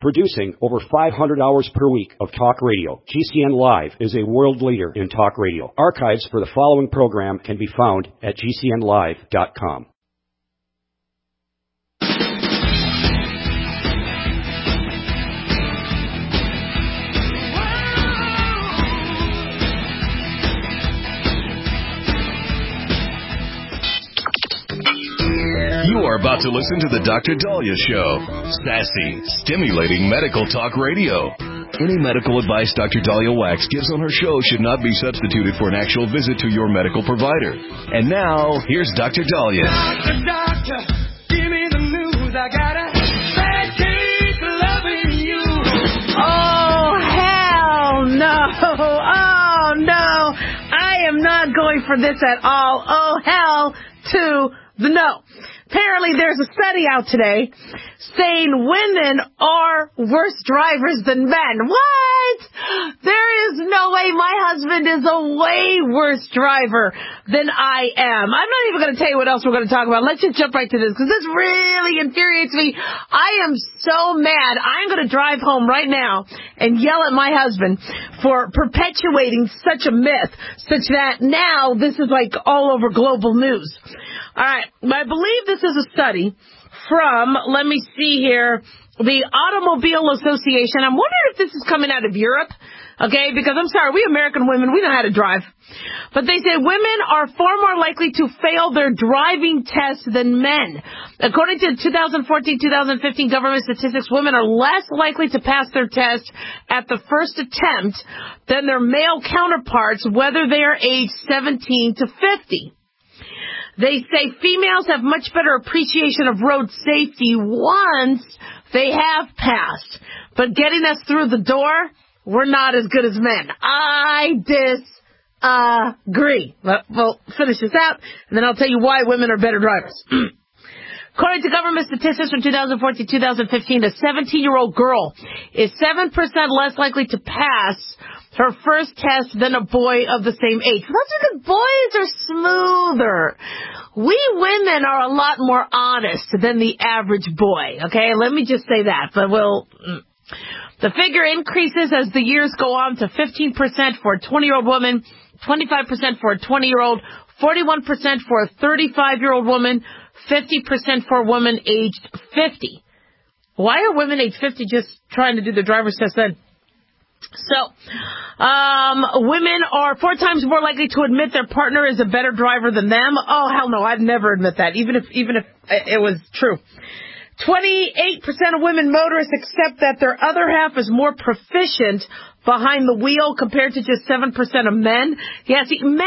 Producing over 500 hours per week of talk radio, GCN Live is a world leader in talk radio. Archives for the following program can be found at GCNlive.com. You are about to listen to the Dr. Daliah Show. Sassy, stimulating medical talk radio. Any medical advice Dr. Daliah Wax gives on her show should not be substituted for an actual visit to your medical provider. And now, here's Dr. Daliah. Doctor, give me the news. I got a bad case of loving you. Oh, hell no. Oh, no. I am not going for this at all. Oh, hell to the no. Apparently, there's a study out today saying women are worse drivers than men. What? There is no way my husband is a way worse driver than I am. I'm not even going to tell you what else we're going to talk about. Let's just jump right to this because this really infuriates me. I am so mad. I'm going to drive home right now and yell at my husband for perpetuating such a myth, such that now this is like all over global news. All right, I believe this is a study from, let me see here, the Automobile Association. I'm wondering if this is coming out of Europe, okay, because I'm sorry, we American women, we know how to drive. But they say women are far more likely to fail their driving tests than men. According to 2014-2015 government statistics, women are less likely to pass their test at the first attempt than their male counterparts, whether they are aged 17 to 50. They say females have much better appreciation of road safety once they have passed. But getting us through the door, we're not as good as men. I disagree. We'll finish this out, and then I'll tell you why women are better drivers. According to government statistics from 2014-2015, a 17-year-old girl is 7% less likely to pass her first test than a boy of the same age. That's because boys are smoother. We women are a lot more honest than the average boy, okay? Let me just say that. But the figure increases as the years go on to 15% for a 20-year-old woman, 25% for a 20-year-old, 41% for a 35-year-old woman, 50% for a woman aged 50. Why are women aged 50 just trying to do the driver's test then? So, women are 4 times more likely to admit their partner is a better driver than them. Oh, hell no, I'd never admit that, even if it was true. 28% of women motorists accept that their other half is more proficient behind the wheel compared to just 7% of men. Yeah,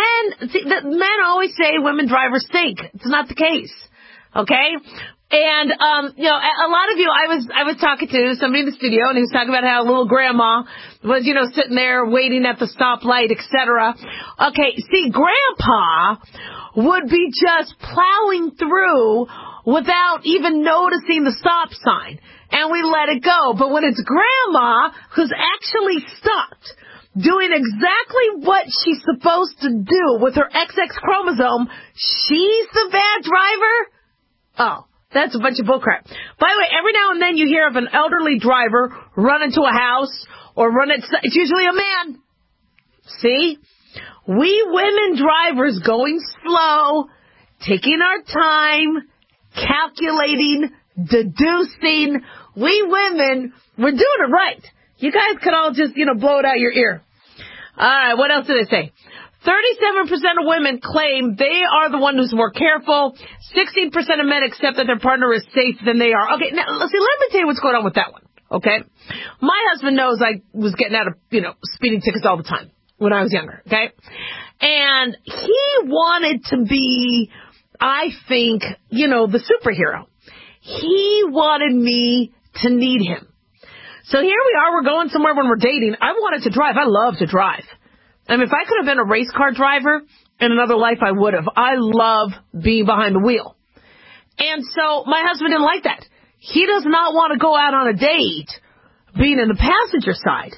men always say women drivers stink. It's not the case. Okay? And, a lot of you, I was talking to somebody in the studio, and he was talking about how little grandma was, sitting there waiting at the stoplight, etc. Okay, see, grandpa would be just plowing through without even noticing the stop sign, and we let it go. But when it's grandma who's actually stopped doing exactly what she's supposed to do with her XX chromosome, she's the bad driver? Oh. That's a bunch of bullcrap. By the way, every now and then you hear of an elderly driver run into a house or it's usually a man. See? We women drivers going slow, taking our time, calculating, deducing. We women, we're doing it right. You guys could all just, blow it out your ear. All right, what else did they say? 37% of women claim they are the one who's more careful. 16% of men accept that their partner is safe than they are. Okay, now, see, let me tell you what's going on with that one, okay? My husband knows I was getting out of, speeding tickets all the time when I was younger, okay? And he wanted to be, I think, the superhero. He wanted me to need him. So here we are, we're going somewhere when we're dating. I wanted to drive. I love to drive. I mean, if I could have been a race car driver in another life, I would have. I love being behind the wheel. And so my husband didn't like that. He does not want to go out on a date being in the passenger side.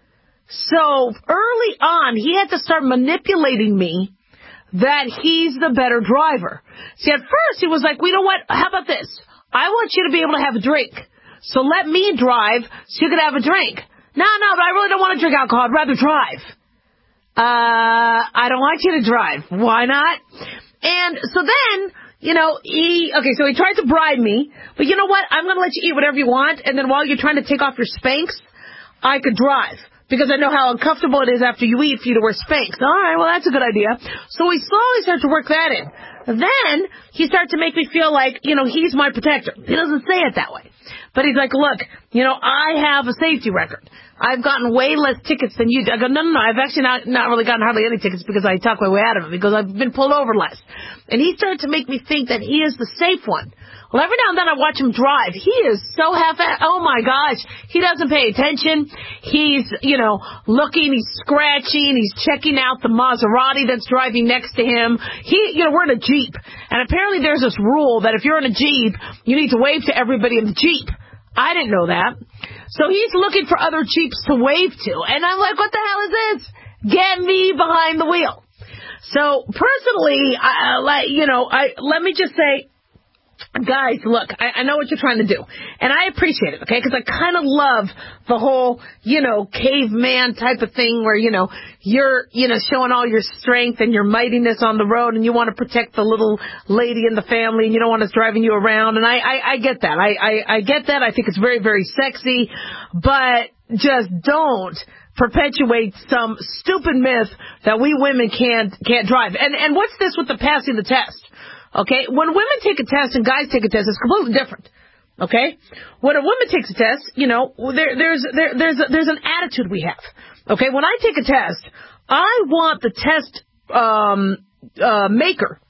So early on, he had to start manipulating me that he's the better driver. See, at first he was like, well, you know what? How about this? I want you to be able to have a drink. So let me drive so you could have a drink. No, but I really don't want to drink alcohol. I'd rather drive. I don't want you to drive. Why not? And so then, so he tried to bribe me, but you know what? I'm going to let you eat whatever you want, and then while you're trying to take off your Spanx, I could drive. Because I know how uncomfortable it is after you eat for you to wear Spanx. All right, well, that's a good idea. So we slowly start to work that in. Then he started to make me feel like, he's my protector. He doesn't say it that way. But he's like, look, I have a safety record. I've gotten way less tickets than you do. I go, no. I've actually not really gotten hardly any tickets because I talk my way out of it because I've been pulled over less. And he started to make me think that he is the safe one. Well, every now and then I watch him drive. He is so oh my gosh. He doesn't pay attention. He's, looking, he's scratching, he's checking out the Maserati that's driving next to him. We're in a Jeep. And apparently there's this rule that if you're in a Jeep, you need to wave to everybody in the Jeep. I didn't know that. So he's looking for other Jeeps to wave to. And I'm like, what the hell is this? Get me behind the wheel. So personally, let me just say, guys, look, I know what you're trying to do, and I appreciate it, okay, because I kind of love the whole, caveman type of thing where, you're, showing all your strength and your mightiness on the road, and you want to protect the little lady in the family, and you don't want us driving you around, and I get that. I get that. I think it's very, very sexy, but just don't perpetuate some stupid myth that we women can't drive. And what's this with the passing the test? Okay, when women take a test and guys take a test, it's completely different. Okay, when a woman takes a test, there's an attitude we have. Okay, when I take a test, I want the test maker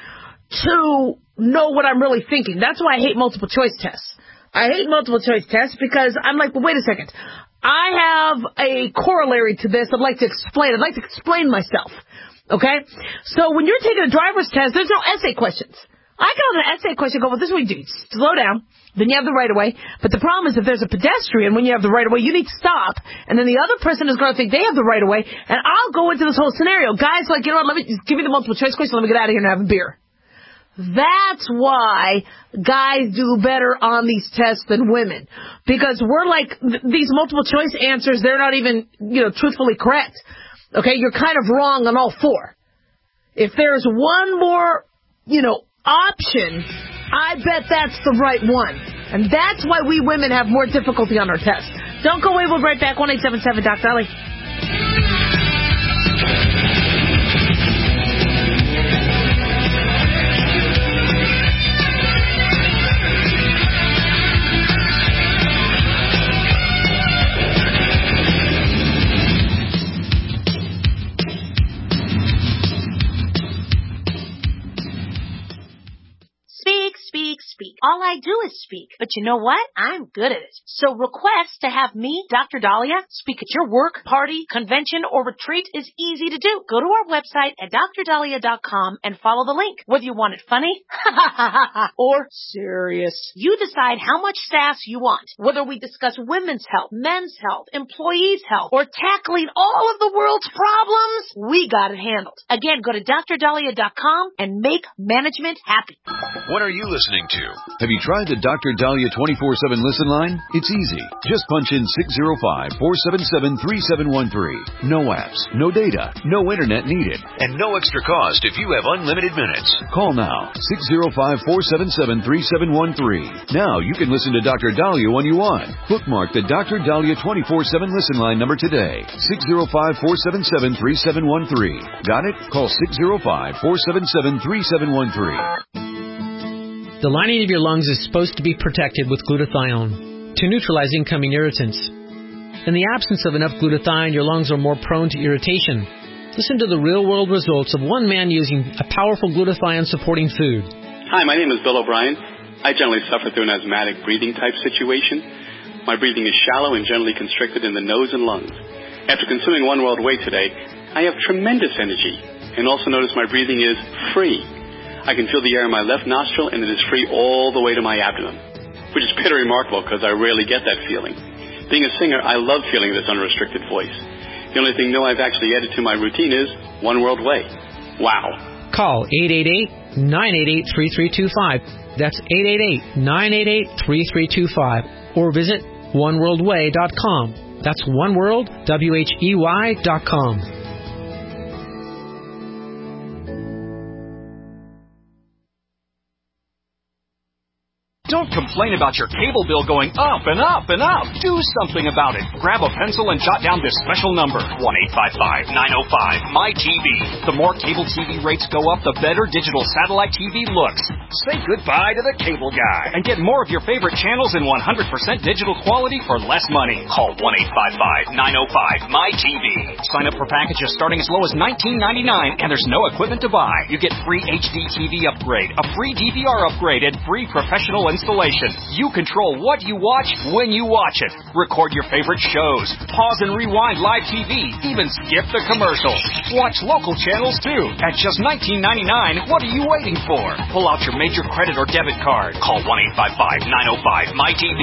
to know what I'm really thinking. That's why I hate multiple choice tests. I hate multiple choice tests because I'm like, well, wait a second. I have a corollary to this. I'd like to explain myself. Okay? So when you're taking a driver's test, there's no essay questions. I go on an essay question, go, well, this is what you do. You slow down, then you have the right of way. But the problem is if there's a pedestrian, when you have the right of way, you need to stop. And then the other person is going to think they have the right of way. And I'll go into this whole scenario. Guys, like, let me just give me the multiple choice question. Let me get out of here and have a beer. That's why guys do better on these tests than women. Because we're like, these multiple choice answers, they're not even, truthfully correct. Okay, you're kind of wrong on all four. If there's one more, option, I bet that's the right one. And that's why we women have more difficulty on our tests. Don't go away, we'll be right back. 1-877 Dr. Ellie. Speak. All I do is speak. But you know what? I'm good at it. So request to have me, Dr. Dahlia, speak at your work, party, convention, or retreat is easy to do. Go to our website at drdahlia.com and follow the link. Whether you want it funny or serious, you decide how much sass you want. Whether we discuss women's health, men's health, employees' health, or tackling all of the world's problems, we got it handled. Again, go to drdahlia.com and make management happy. What are you listening to? Have you tried the Dr. Dahlia 24/7 listen line? It's easy. Just punch in 605-477-3713. No apps, no data, no internet needed, and no extra cost if you have unlimited minutes. Call now, 605-477-3713. Now you can listen to Dr. Dahlia when you want. Bookmark the Dr. Dahlia 24/7 listen line number today, 605-477-3713. Got it? Call 605-477-3713. The lining of your lungs is supposed to be protected with glutathione to neutralize incoming irritants. In the absence of enough glutathione, your lungs are more prone to irritation. Listen to the real-world results of one man using a powerful glutathione-supporting food. Hi, my name is Bill O'Brien. I generally suffer through an asthmatic breathing type situation. My breathing is shallow and generally constricted in the nose and lungs. After consuming One World Whey today, I have tremendous energy and also notice my breathing is free. I can feel the air in my left nostril, and it is free all the way to my abdomen, which is pretty remarkable because I rarely get that feeling. Being a singer, I love feeling this unrestricted voice. The only thing new I've actually added to my routine is One World Whey. Wow. Call 888-988-3325. That's 888-988-3325. or visit oneworldway.com. That's oneworldwhey.com. Don't complain about your cable bill going up and up and up. Do something about it. Grab a pencil and jot down this special number, 1-855-905-MY-TV. The more cable TV rates go up, the better digital satellite TV looks. Say goodbye to the cable guy and get more of your favorite channels in 100% digital quality for less money. Call 1-855-905-MY-TV. Sign up for packages starting as low as $19.99, and there's no equipment to buy. You get free HD TV upgrade, a free DVR upgrade, and free professional installation. You control what you watch when you watch it. Record your favorite shows. Pause and rewind live TV. Even skip the commercials. Watch local channels too. At just $19.99, what are you waiting for? Pull out your major credit or debit card. Call 1-855-905-MY-TV.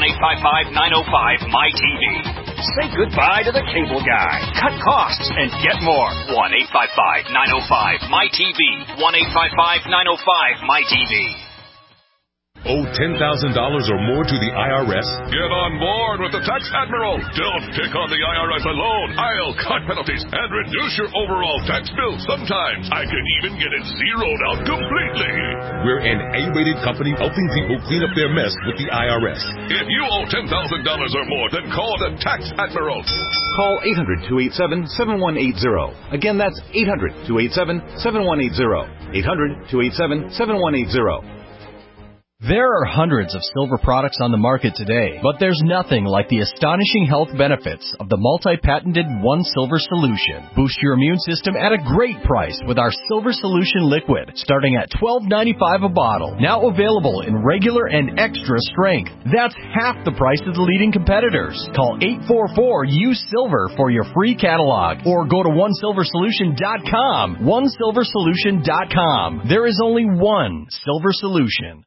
1-855-905-MY-TV. Say goodbye to the cable guy. Cut costs and get more. 1-855-905-MY-TV. 1-855-905-MY-TV. Owe $10,000 or more to the IRS? Get on board with the Tax Admiral. Don't pick on the IRS alone. I'll cut penalties and reduce your overall tax bill. Sometimes I can even get it zeroed out completely. We're an A-rated company helping people clean up their mess with the IRS. If you owe $10,000 or more, then call the Tax Admiral. Call 800-287-7180. Again, that's 800-287-7180. 800-287-7180. There are hundreds of silver products on the market today, but there's nothing like the astonishing health benefits of the multi-patented One Silver Solution. Boost your immune system at a great price with our Silver Solution Liquid, starting at $12.95 a bottle. Now available in regular and extra strength. That's half the price of the leading competitors. Call 844-U-SILVER for your free catalog, or go to OneSilverSolution.com. OneSilverSolution.com. There is only one Silver Solution.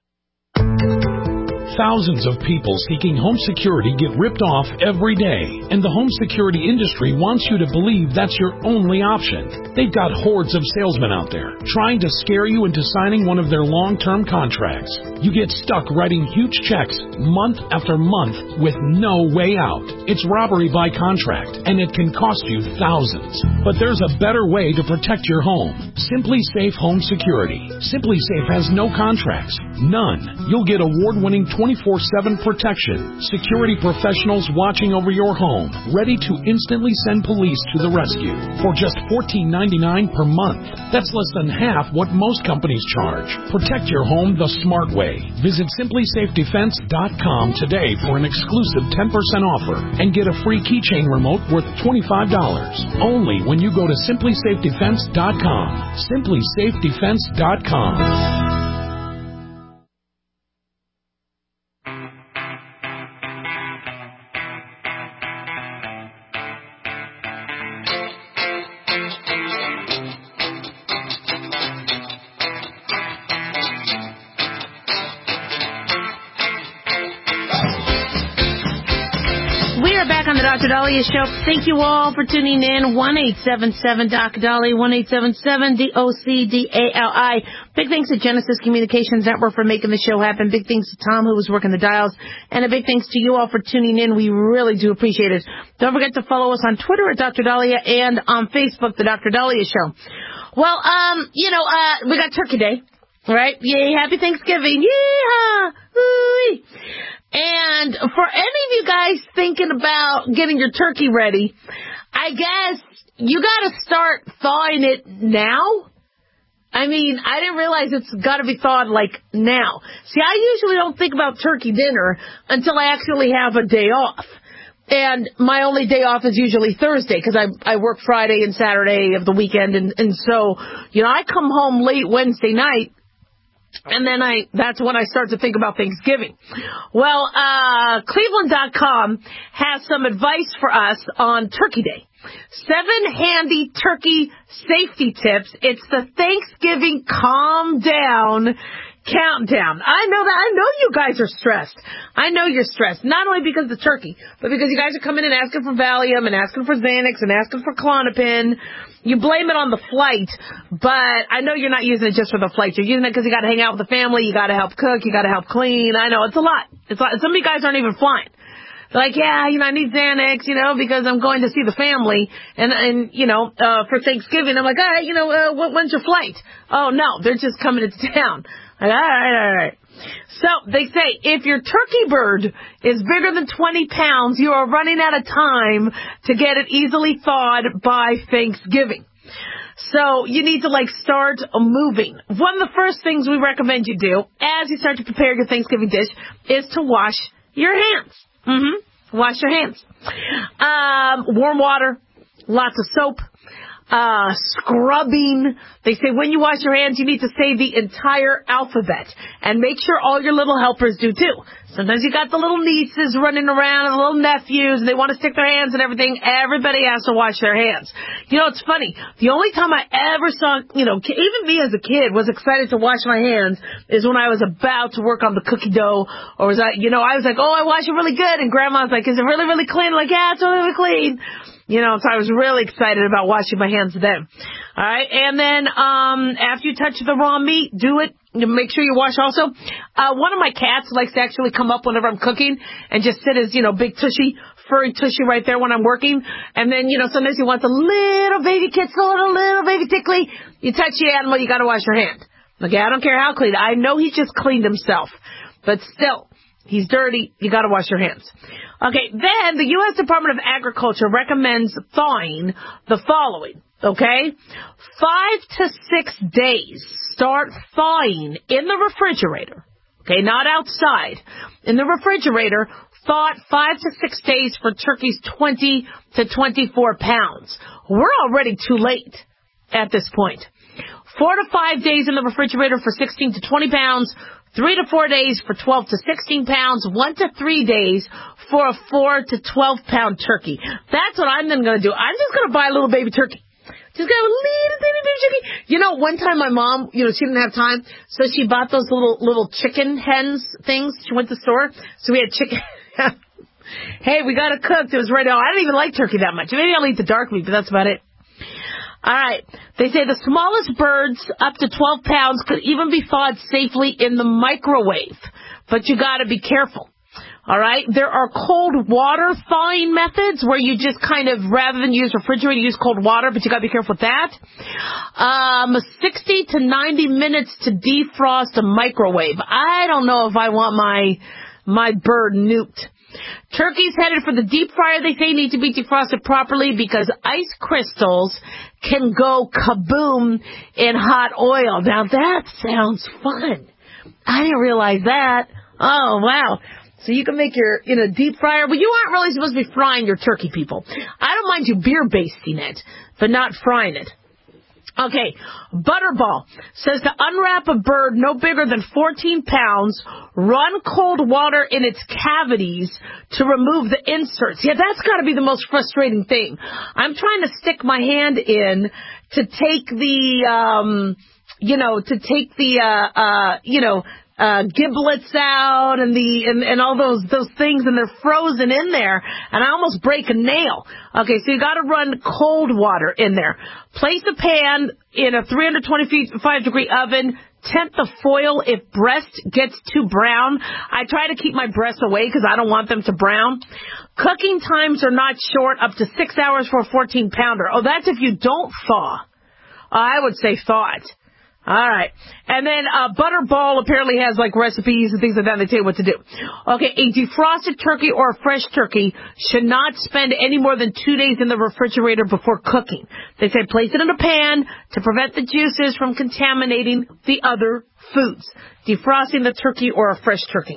Thousands of people seeking home security get ripped off every day, and the home security industry wants you to believe that's your only option. They've got hordes of salesmen out there trying to scare you into signing one of their long-term contracts. You get stuck writing huge checks month after month with no way out. It's robbery by contract, and it can cost you thousands. But there's a better way to protect your home. Simply Safe Home Security. Simply Safe has no contracts. None. You'll get award-winning 24/7 protection. Security professionals watching over your home, ready to instantly send police to the rescue for just $14.99 per month. That's less than half what most companies charge. Protect your home the smart way. Visit SimplySafeDefense.com today for an exclusive 10% offer and get a free keychain remote worth $25. Only when you go to SimplySafeDefense.com. SimplySafeDefense.com. Dr. Dahlia Show. Thank you all for tuning in. 1-877-Dr. 1-877-DOCDALI. Big thanks to Genesis Communications Network for making the show happen. Big thanks to Tom, who was working the dials. And a big thanks to you all for tuning in. We really do appreciate it. Don't forget to follow us on Twitter at Dr. Dahlia and on Facebook, The Dr. Dahlia Show. Well, we got Turkey Day, right? Yay, happy Thanksgiving. Yeehaw! Ooh. And for any of you guys thinking about getting your turkey ready, I guess you got to start thawing it now. I mean, I didn't realize it's got to be thawed like now. See, I usually don't think about turkey dinner until I actually have a day off. And my only day off is usually Thursday because I work Friday and Saturday of the weekend. And so, I come home late Wednesday night. And then that's when I start to think about Thanksgiving. Well, Cleveland.com has some advice for us on Turkey Day. 7 handy turkey safety tips. It's the Thanksgiving calm down countdown. I know that. I know you guys are stressed. I know you're stressed, not only because of the turkey, but because you guys are coming in asking for Valium and asking for Xanax and asking for Klonopin. You blame it on the flight, but I know you're not using it just for the flight. You're using it because you got to hang out with the family, you got to help cook, you got to help clean. I know, it's a lot. It's a lot. Some of you guys aren't even flying. They're like, yeah, I need Xanax, because I'm going to see the family, and for Thanksgiving. I'm like, all right, when's your flight? Oh, no, they're just coming into town. Like, all right. So they say if your turkey bird is bigger than 20 pounds, you are running out of time to get it easily thawed by Thanksgiving. So you need to start moving. One of the first things we recommend you do as you start to prepare your Thanksgiving dish is to wash your hands. Wash your hands. Warm water, lots of soap. Scrubbing. They say when you wash your hands, you need to say the entire alphabet. And make sure all your little helpers do too. Sometimes you got the little nieces running around and the little nephews, and they want to stick their hands in everything. Everybody has to wash their hands. It's funny. The only time I ever saw, even me as a kid was excited to wash my hands is when I was about to work on the cookie dough, or was I was like, oh, I wash it really good. And Grandma's like, is it really, really clean? I'm like, yeah, it's really, really clean. So I was really excited about washing my hands then. All right. And then, after you touch the raw meat, do it. Make sure you wash also. One of my cats likes to actually come up whenever I'm cooking and just sit as, big tushy, furry tushy right there when I'm working. And then, sometimes he wants a little baby kitten, a little baby tickly. You touch the animal, you gotta wash your hand. Okay. I don't care how clean. I know he just cleaned himself, but still, he's dirty. You gotta wash your hands. Okay, then the U.S. Department of Agriculture recommends thawing the following, okay? 5 to 6 days. Start thawing in the refrigerator, okay, not outside. In the refrigerator, thaw 5 to 6 days for turkeys 20 to 24 pounds. We're already too late at this point. 4 to 5 days in the refrigerator for 16 to 20 pounds. 3 to 4 days for 12 to 16 pounds, 1 to 3 days for a 4 to 12 pound turkey. That's what I'm then going to do. I'm just going to buy a little baby turkey. Just got a little baby turkey. One time my mom, she didn't have time, so she bought those little chicken hens things. She went to the store, so we had chicken. Hey, we got it cooked. It was ready. I don't even like turkey that much. Maybe I'll eat the dark meat, but that's about it. All right. They say the smallest birds, up to 12 pounds, could even be thawed safely in the microwave. But you got to be careful. All right. There are cold water thawing methods where you just kind of, rather than use refrigerator, use cold water, but you got to be careful with that. 60 to 90 minutes to defrost a microwave. I don't know if I want my bird nuked. Turkeys headed for the deep fryer, they say, need to be defrosted properly because ice crystals can go kaboom in hot oil. Now, that sounds fun. I didn't realize that. Oh, wow. So you can make your, deep fryer, but you aren't really supposed to be frying your turkey, people. I don't mind you beer basting it, but not frying it. Okay, Butterball says to unwrap a bird no bigger than 14 pounds, run cold water in its cavities to remove the inserts. Yeah, that's got to be the most frustrating thing. I'm trying to stick my hand in to take the, giblets out and all those things, and they're frozen in there, and I almost break a nail. Okay, so you got to run cold water in there. Place a pan in a 325 degree oven. Temp the foil if breast gets too brown. I try to keep my breasts away because I don't want them to brown. Cooking times are not short, up to 6 hours for a 14 pounder. Oh, that's if you don't thaw. I would say thaw it. All right. And then Butterball apparently has recipes and things like that. They tell you what to do. Okay, a defrosted turkey or a fresh turkey should not spend any more than 2 days in the refrigerator before cooking. They say place it in a pan to prevent the juices from contaminating the other foods. Defrosting the turkey or a fresh turkey.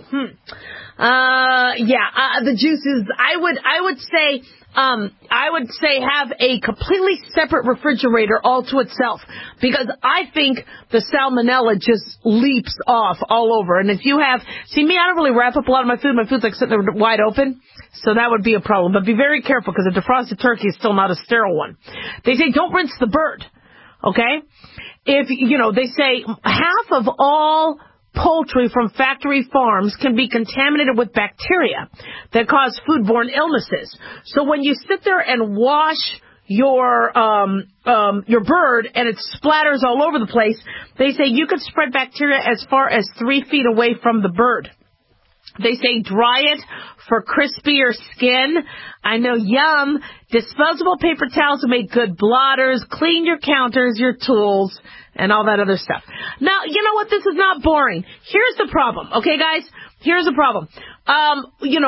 The juices, I would say have a completely separate refrigerator all to itself, because I think the salmonella just leaps off all over. And if you have, see me, I don't really wrap up a lot of my food. My food's sitting there wide open, so that would be a problem. But be very careful, because a defrosted turkey is still not a sterile one. They say don't rinse the bird, okay? If, they say half of all poultry from factory farms can be contaminated with bacteria that cause foodborne illnesses. So when you sit there and wash your bird and it splatters all over the place, they say you could spread bacteria as far as 3 feet away from the bird. They say dry it for crispier skin. I know, yum. Disposable paper towels will make good blotters. Clean your counters, your tools, and all that other stuff. Now, you know what? This is not boring. Here's the problem. Okay, guys? Here's the problem. I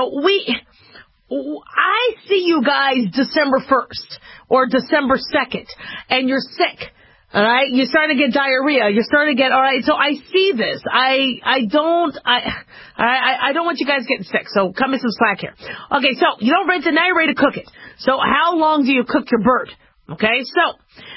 see you guys December 1st or December 2nd, and you're sick. All right, you're starting to get diarrhea. You're starting to get, all right, so I see this. I don't want you guys getting sick, so cut me some slack here. Okay, so you don't rinse it, now you're ready to cook it. So how long do you cook your bird? Okay, so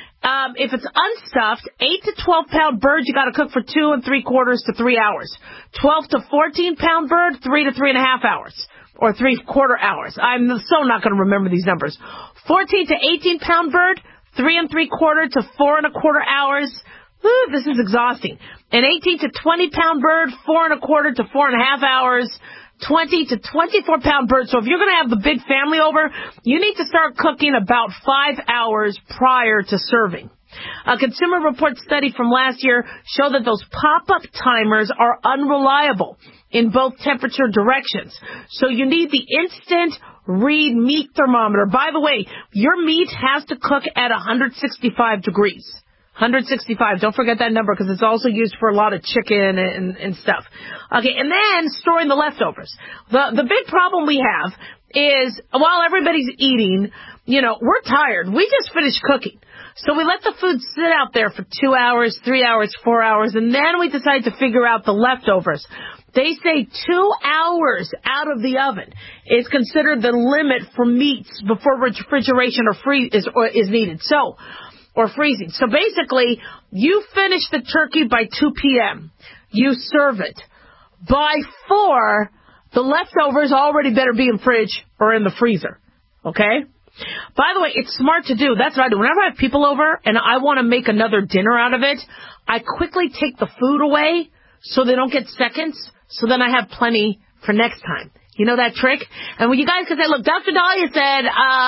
if it's unstuffed, 8 to 12 pound bird, you got to cook for 2 3/4 to 3 hours. 12 to 14 pound bird, 3 to 3.5 hours. Or 3/4 hours. I'm so not going to remember these numbers. 14 to 18 pound bird, 3 3/4 to 4 1/4 hours. Ooh, this is exhausting. An 18 to 20 pound bird, 4 1/4 to 4.5 hours. 20 to 24 pound bird. So if you're going to have the big family over, you need to start cooking about 5 hours prior to serving. A Consumer Reports study from last year showed that those pop-up timers are unreliable in both temperature directions. So you need the instant read meat thermometer. By the way, your meat has to cook at 165 degrees. 165. Don't forget that number because it's also used for a lot of chicken and stuff. Okay, and then storing the leftovers. The big problem we have is while everybody's eating, we're tired. We just finished cooking. So we let the food sit out there for 2 hours, 3 hours, 4 hours, and then we decide to figure out the leftovers. They say 2 hours out of the oven is considered the limit for meats before refrigeration is needed. Or freezing. So basically, you finish the turkey by 2 p.m. You serve it. By 4, the leftovers already better be in fridge or in the freezer. Okay? By the way, it's smart to do. That's what I do. Whenever I have people over and I want to make another dinner out of it, I quickly take the food away so they don't get seconds, so then I have plenty for next time. You know that trick? And when you guys can say, look, Dr. Dahlia said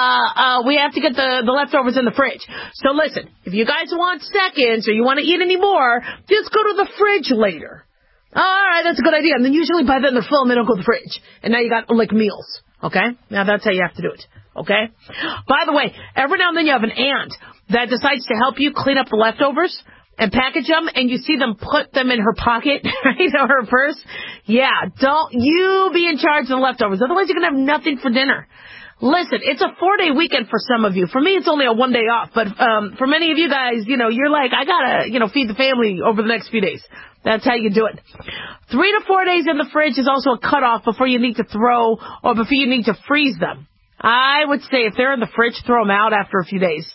we have to get the leftovers in the fridge. So listen, if you guys want seconds or you want to eat any more, just go to the fridge later. All right, that's a good idea. And then usually by then they're full and they don't go to the fridge. And now you got, meals. Okay? Now that's how you have to do it. Okay? By the way, every now and then you have an aunt that decides to help you clean up the leftovers and package them, and you see them put them in her pocket, right, or her purse. Yeah, don't you be in charge of the leftovers. Otherwise, you're going to have nothing for dinner. Listen, it's a 4-day weekend for some of you. For me, it's only a 1 day off. But for many of you guys, you're like, I got to, feed the family over the next few days. That's how you do it. 3 to 4 days in the fridge is also a cutoff before you need to throw or before you need to freeze them. I would say if they're in the fridge, throw them out after a few days.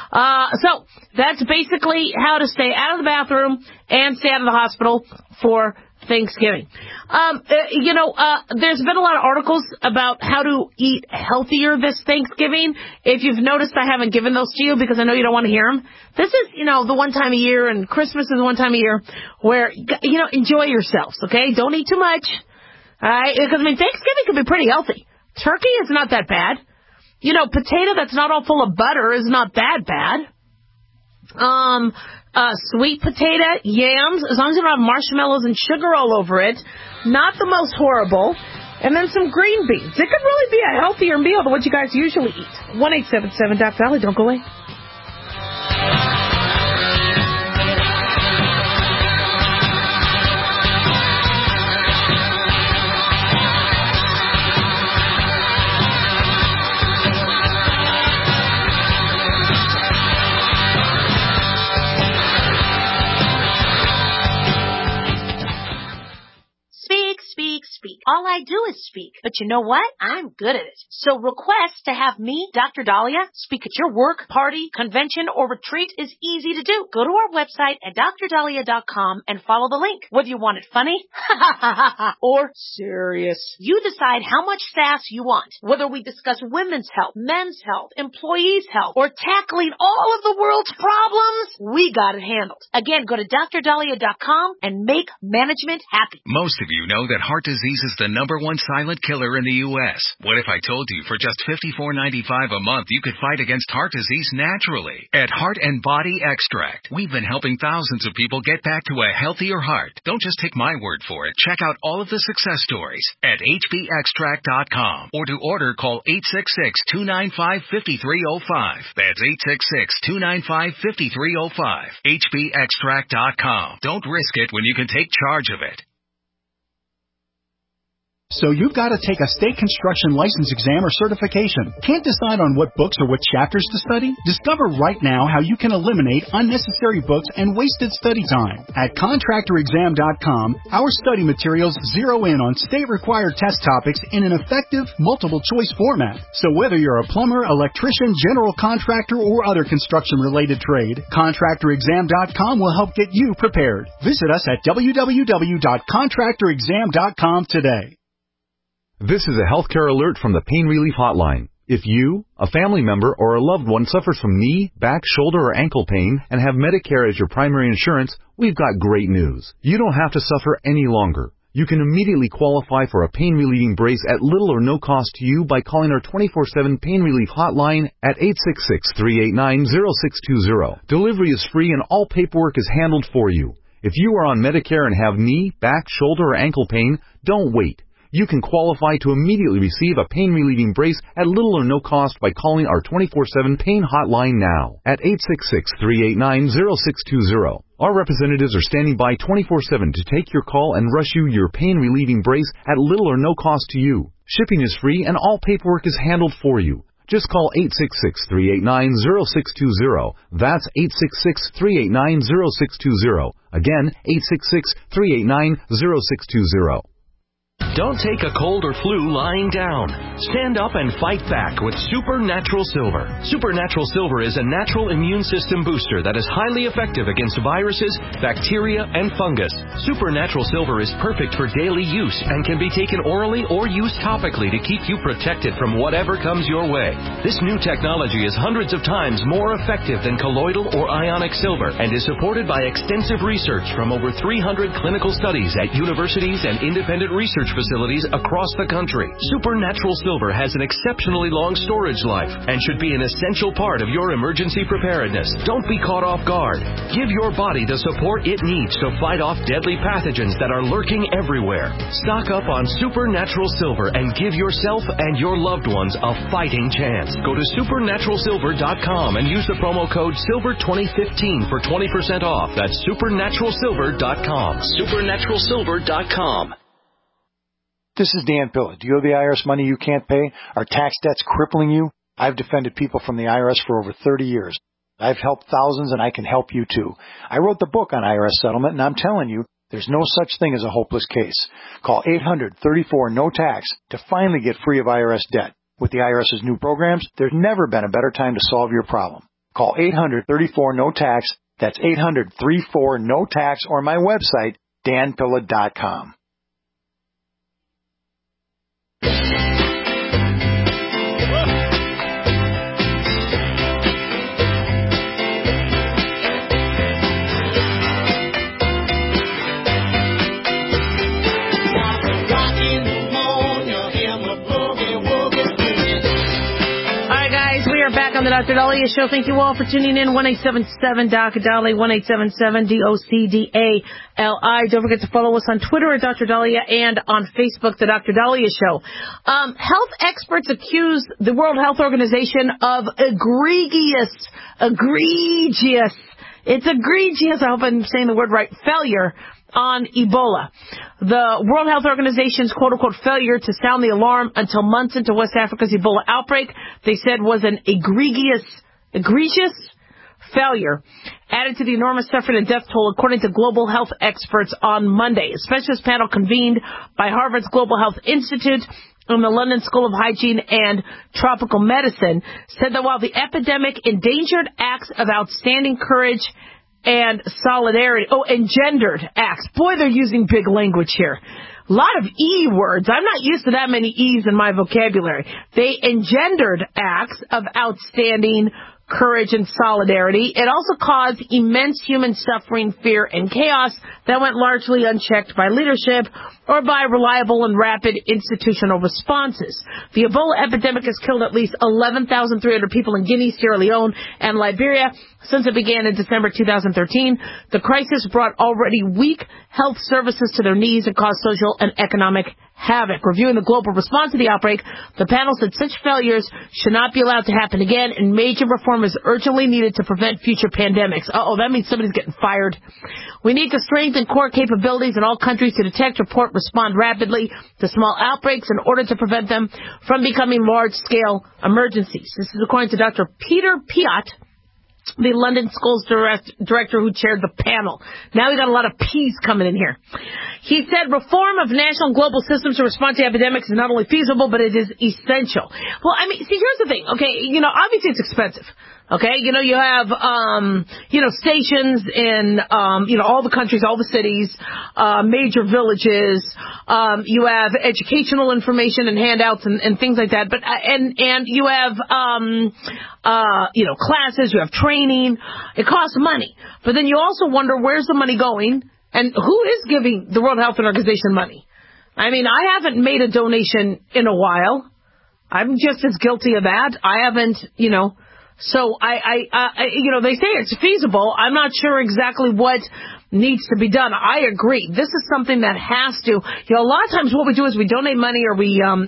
So that's basically how to stay out of the bathroom and stay out of the hospital for Thanksgiving. There's been a lot of articles about how to eat healthier this Thanksgiving. If you've noticed, I haven't given those to you because I know you don't want to hear them. This is, the one time a year, and Christmas is the one time a year where, enjoy yourselves, okay? Don't eat too much, all right? Because, Thanksgiving can be pretty healthy. Turkey is not that bad. Potato that's not all full of butter is not that bad. Sweet potato, yams, as long as you don't have marshmallows and sugar all over it, not the most horrible. And then some green beans. It could really be a healthier meal than what you guys usually eat. 1-877 Dr. Valley, don't go away. All I do is speak. But you know what? I'm good at it. So request to have me, Dr. Dahlia, speak at your work, party, convention, or retreat is easy to do. Go to our website at drdahlia.com and follow the link. Whether you want it funny or serious, you decide how much sass you want. Whether we discuss women's health, men's health, employees' health, or tackling all of the world's problems, we got it handled. Again, go to drdahlia.com and make management happy. Most of you know that heart disease is the #1 silent killer in the U.S. What if I told you for just $54.95 a month you could fight against heart disease naturally? At Heart and Body Extract, we've been helping thousands of people get back to a healthier heart. Don't just take my word for it. Check out all of the success stories at hbextract.com, or to order, call 866-295-5305. That's 866-295-5305. hbextract.com. Don't risk it when you can take charge of it. So you've got to take a state construction license exam or certification. Can't decide on what books or what chapters to study? Discover right now how you can eliminate unnecessary books and wasted study time. At contractorexam.com, our study materials zero in on state-required test topics in an effective, multiple-choice format. So whether you're a plumber, electrician, general contractor, or other construction-related trade, contractorexam.com will help get you prepared. Visit us at www.contractorexam.com today. This is a healthcare alert from the Pain Relief Hotline. If you, a family member, or a loved one suffers from knee, back, shoulder, or ankle pain and have Medicare as your primary insurance, we've got great news. You don't have to suffer any longer. You can immediately qualify for a pain-relieving brace at little or no cost to you by calling our 24/7 Pain Relief Hotline at 866-389-0620. Delivery is free and all paperwork is handled for you. If you are on Medicare and have knee, back, shoulder, or ankle pain, don't wait. You can qualify to immediately receive a pain-relieving brace at little or no cost by calling our 24/7 Pain Hotline now at 866-389-0620. Our representatives are standing by 24/7 to take your call and rush you your pain-relieving brace at little or no cost to you. Shipping is free and all paperwork is handled for you. Just call 866-389-0620. That's 866-389-0620. Again, 866-389-0620. Don't take a cold or flu lying down. Stand up and fight back with Supernatural Silver. Supernatural Silver is a natural immune system booster that is highly effective against viruses, bacteria, and fungus. Supernatural Silver is perfect for daily use and can be taken orally or used topically to keep you protected from whatever comes your way. This new technology is hundreds of times more effective than colloidal or ionic silver and is supported by extensive research from over 300 clinical studies at universities and independent research facilities across the country. Supernatural Silver has an exceptionally long storage life and should be an essential part of your emergency preparedness. Don't be caught off guard. Give your body the support it needs to fight off deadly pathogens that are lurking everywhere. Stock up on Supernatural Silver and give yourself and your loved ones a fighting chance. Go to supernaturalsilver.com and use the promo code SILVER2015 for 20% off. That's supernaturalsilver.com. supernaturalsilver.com. This is Dan Pilla. Do you owe the IRS money you can't pay? Are tax debts crippling you? I've defended people from the IRS for over 30 years. I've helped thousands, and I can help you too. I wrote the book on IRS settlement, and I'm telling you, there's no such thing as a hopeless case. Call 800-34-NO-TAX to finally get free of IRS debt. With the IRS's new programs, there's never been a better time to solve your problem. Call 800-34-NO-TAX. That's 800-34-NO-TAX, or my website, danpilla.com. On the Dr. Dahlia Show. Thank you all for tuning in. 1-877-DOC-DALI, 1-877-DOCDALI. Don't forget to follow us on Twitter at Dr. Dahlia and on Facebook, The Dr. Dahlia Show. Health experts accuse the World Health Organization of egregious, it's egregious, I hope I'm saying the word right, failure on Ebola. The World Health Organization's quote-unquote failure to sound the alarm until months into West Africa's Ebola outbreak, they said was an egregious failure added to the enormous suffering and death toll, according to global health experts on Monday. A specialist panel convened by Harvard's Global Health Institute and the London School of Hygiene and Tropical Medicine said that while the epidemic endangered acts of outstanding courage and solidarity, engendered acts. Boy, they're using big language here. A lot of E words. I'm not used to that many E's in my vocabulary. They engendered acts of outstanding courage and solidarity. It also caused immense human suffering, fear, and chaos that went largely unchecked by leadership or by reliable and rapid institutional responses. The Ebola epidemic has killed at least 11,300 people in Guinea, Sierra Leone, and Liberia since it began in December 2013. The crisis brought already weak health services to their knees and caused social and economic havoc. Reviewing the global response to the outbreak, the panel said such failures should not be allowed to happen again, and major reform is urgently needed to prevent future pandemics. That means somebody's getting fired. We need to strengthen core capabilities in all countries to detect, report, respond rapidly to small outbreaks in order to prevent them from becoming large-scale emergencies. This is according to Dr. Peter Piot, the London School's director who chaired the panel. Now we got a lot of P's coming in here. He said reform of national and global systems to respond to epidemics is not only feasible, but it is essential. Well, I mean, see, here's the thing. Okay, obviously it's expensive. Okay, you have, stations in, all the countries, all the cities, major villages. You have educational information and handouts and things like that. But, and you have, classes, you have training. It costs money. But then you also wonder, where's the money going? And who is giving the World Health Organization money? I mean, I haven't made a donation in a while. I'm just as guilty of that. I haven't, So they say it's feasible. I'm not sure exactly what needs to be done. I agree. This is something that has to, a lot of times what we do is we donate money or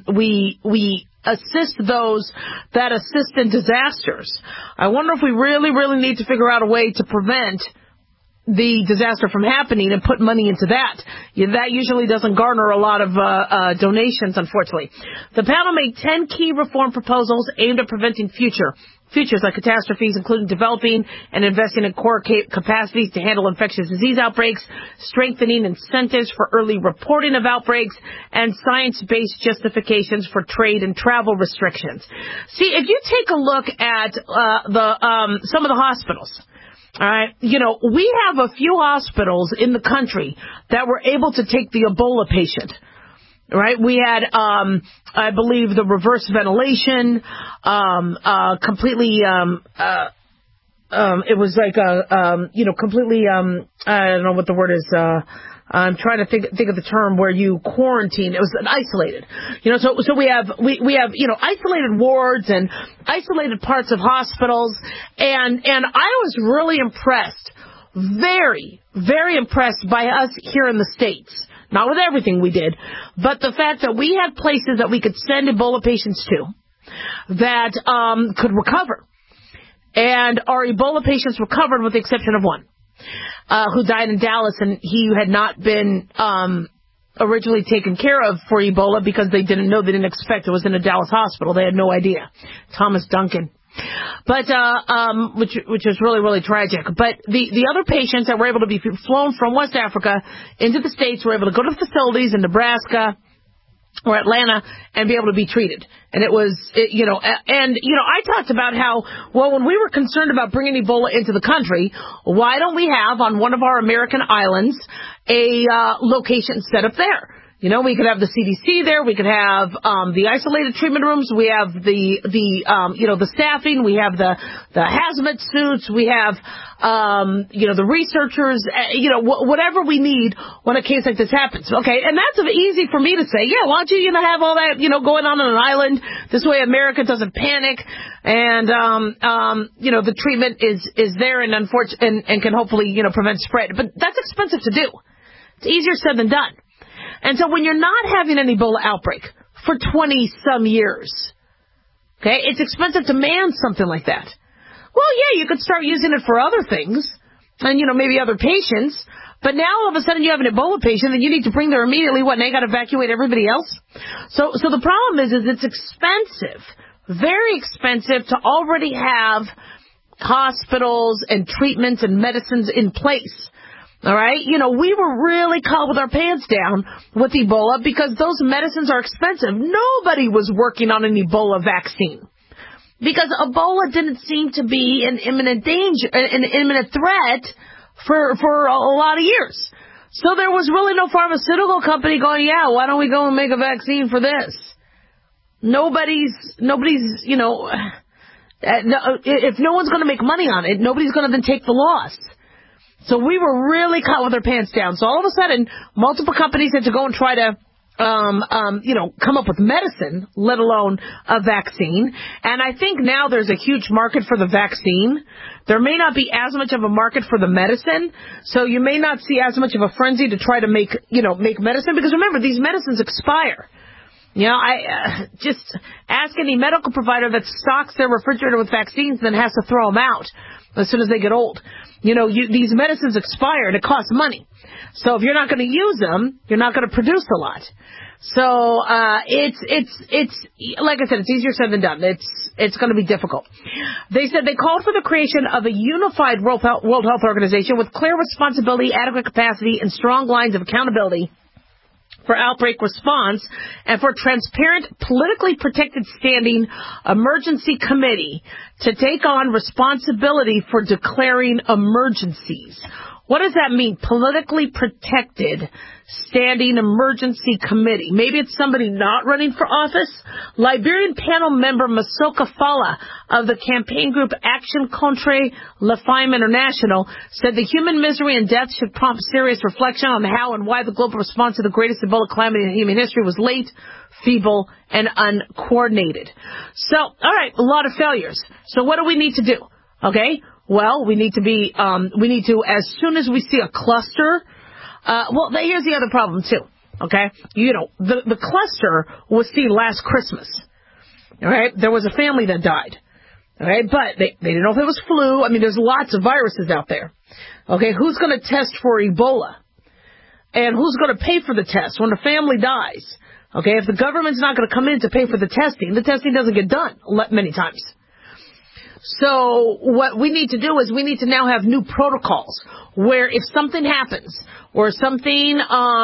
we assist those that assist in disasters. I wonder if we really, really need to figure out a way to prevent the disaster from happening and put money into that. That usually doesn't garner a lot of donations, unfortunately. The panel made 10 key reform proposals aimed at preventing futures like catastrophes, including developing and investing in core capacities to handle infectious disease outbreaks, strengthening incentives for early reporting of outbreaks, and science-based justifications for trade and travel restrictions. See, if you take a look at some of the hospitals, all right, we have a few hospitals in the country that were able to take the Ebola patient. Right, we had, I believe, the reverse ventilation, completely, it was like completely, I don't know what the word is, I'm trying to think of the term where you quarantine. It was isolated. So we have isolated wards and isolated parts of hospitals, and I was really impressed, very, very impressed by us here in the States. Not with everything we did, but the fact that we had places that we could send Ebola patients to that could recover. And our Ebola patients recovered with the exception of one who died in Dallas, and he had not been originally taken care of for Ebola because they didn't expect it was in a Dallas hospital. They had no idea. Thomas Duncan. But, which is really, really tragic. But the other patients that were able to be flown from West Africa into the States were able to go to facilities in Nebraska or Atlanta and be able to be treated. And it was, I talked about how, when we were concerned about bringing Ebola into the country, why don't we have on one of our American islands a location set up there? We could have the CDC there. We could have the isolated treatment rooms. We have the staffing. We have the hazmat suits. We have the researchers. Whatever we need when a case like this happens. Okay, and that's easy for me to say. Yeah, why don't you have all that going on an island? This way, America doesn't panic, and the treatment is there and and can hopefully prevent spread. But that's expensive to do. It's easier said than done. And so when you're not having an Ebola outbreak for 20-some years, okay, it's expensive to man something like that. Well, yeah, you could start using it for other things and, maybe other patients. But now all of a sudden you have an Ebola patient and you need to bring there immediately. What, now you got to evacuate everybody else? So the problem is it's expensive, very expensive to already have hospitals and treatments and medicines in place. All right? You know, we were really caught with our pants down with Ebola because those medicines are expensive. Nobody was working on an Ebola vaccine because Ebola didn't seem to be an imminent danger, an imminent threat for a lot of years. So there was really no pharmaceutical company going, yeah, why don't we go and make a vaccine for this? Nobody's, you know, if no one's going to make money on it, nobody's going to then take the loss. So we were really caught with our pants down. So all of a sudden, multiple companies had to go and try to, come up with medicine, let alone a vaccine. And I think now there's a huge market for the vaccine. There may not be as much of a market for the medicine. So you may not see as much of a frenzy to try to make medicine. Because remember, these medicines expire. You know, I just ask any medical provider that stocks their refrigerator with vaccines and then has to throw them out as soon as they get old. You know, these medicines expire and it costs money. So if you're not going to use them, you're not going to produce a lot. So it's like I said, it's easier said than done. It's going to be difficult. They said they called for the creation of a unified World Health Organization with clear responsibility, adequate capacity, and strong lines of accountability for outbreak response, and for transparent, politically protected standing emergency committee to take on responsibility for declaring emergencies. What does that mean? Politically protected standing emergency committee. Maybe it's somebody not running for office. Liberian panel member Masoka Fala of the campaign group Action Contre La Femme International said the human misery and death should prompt serious reflection on how and why the global response to the greatest Ebola calamity in human history was late, feeble, and uncoordinated. So, all right, a lot of failures. So what do we need to do? Okay? Well, we need to, as soon as we see a cluster, here's the other problem too, okay? You know, the cluster was seen last Christmas, all right? There was a family that died, all right? But they didn't know if it was flu. I mean, there's lots of viruses out there, okay? Who's going to test for Ebola? And who's going to pay for the test when the family dies? Okay, if the government's not going to come in to pay for the testing doesn't get done many times. So what we need to do is we need to now have new protocols where if something happens or something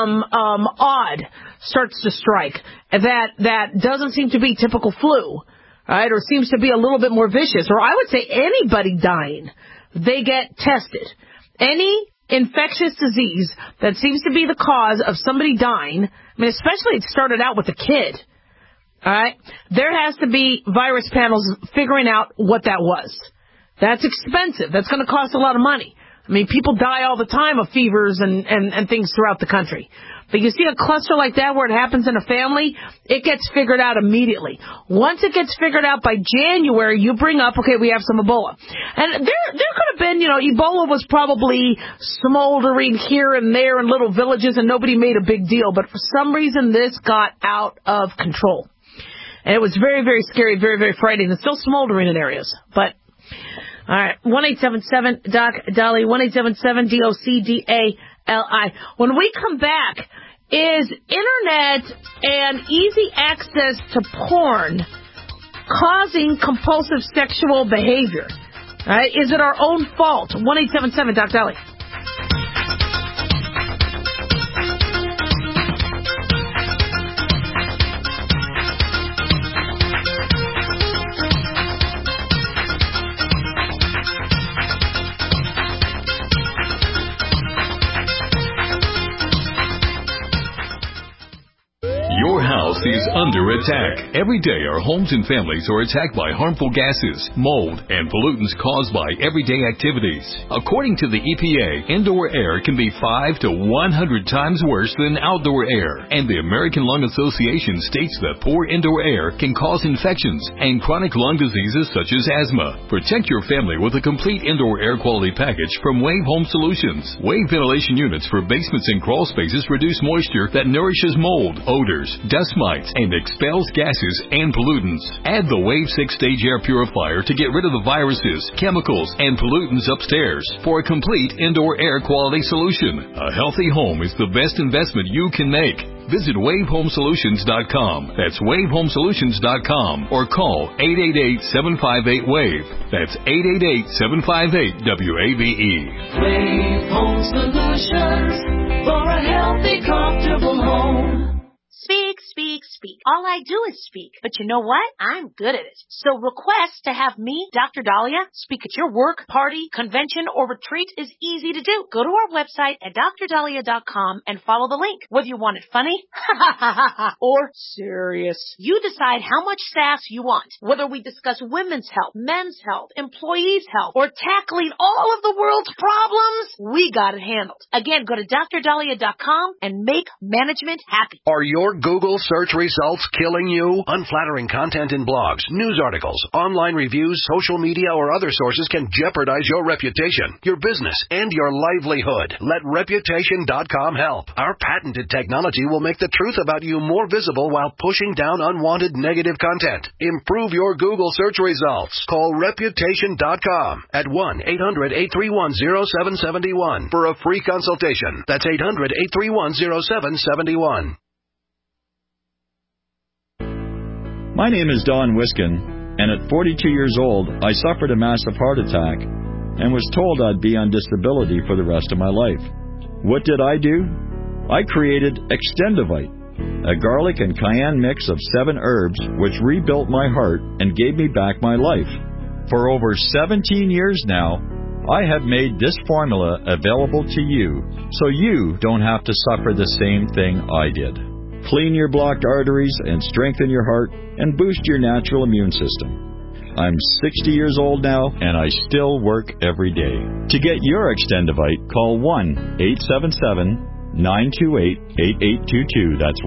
odd starts to strike that doesn't seem to be typical flu, right, or seems to be a little bit more vicious, or I would say anybody dying, they get tested. Any infectious disease that seems to be the cause of somebody dying, I mean, especially it started out with a kid. All right, there has to be virus panels figuring out what that was. That's expensive. That's going to cost a lot of money. I mean, people die all the time of fevers and things throughout the country. But you see a cluster like that where it happens in a family, it gets figured out immediately. Once it gets figured out by January, you bring up, okay, we have some Ebola. And there could have been, Ebola was probably smoldering here and there in little villages and nobody made a big deal. But for some reason, this got out of control. And it was very, very scary, very, very frightening. It's still smoldering in areas. But, all right, 1-877-DOC-DOLLY, 1-877-DOC-DALI. When we come back, is internet and easy access to porn causing compulsive sexual behavior? All right, is it our own fault? 1-877-DOC-DOLLY. Your house is under attack. Every day our homes and families are attacked by harmful gases, mold, and pollutants caused by everyday activities. According to the EPA, indoor air can be 5 to 100 times worse than outdoor air. And the American Lung Association states that poor indoor air can cause infections and chronic lung diseases such as asthma. Protect your family with a complete indoor air quality package from Wave Home Solutions. Wave ventilation units for basements and crawl spaces reduce moisture that nourishes mold, odors, dust mites, and expels gases and pollutants. Add the Wave 6-stage air purifier to get rid of the viruses, chemicals, and pollutants upstairs for a complete indoor air quality solution. A healthy home is the best investment you can make. Visit WaveHomeSolutions.com. That's WaveHomeSolutions.com or call 888-758-WAVE. That's 888-758-WAVE. Wave Home Solutions for a healthy, comfortable home. Speak, speak, speak. All I do is speak. But you know what? I'm good at it. So request to have me, Dr. Dahlia, speak at your work, party, convention, or retreat is easy to do. Go to our website at drdahlia.com and follow the link. Whether you want it funny or serious, you decide how much sass you want. Whether we discuss women's health, men's health, employees' health, or tackling all of the world's problems, we got it handled. Again, go to drdahlia.com and make management happy. Are your Google search results killing you? Unflattering content in blogs, news articles, online reviews, social media, or other sources can jeopardize your reputation, your business, and your livelihood. Let Reputation.com help. Our patented technology will make the truth about you more visible while pushing down unwanted negative content. Improve your Google search results. Call Reputation.com at 1-800-831-0771 for a free consultation. That's 800-831-0771. My name is Don Wiskin, and at 42 years old, I suffered a massive heart attack and was told I'd be on disability for the rest of my life. What did I do? I created Extendivite, a garlic and cayenne mix of 7 herbs which rebuilt my heart and gave me back my life. For over 17 years now, I have made this formula available to you so you don't have to suffer the same thing I did. Clean your blocked arteries and strengthen your heart and boost your natural immune system. I'm 60 years old now, and I still work every day. To get your Extendivite, call 1-877-928-8822. That's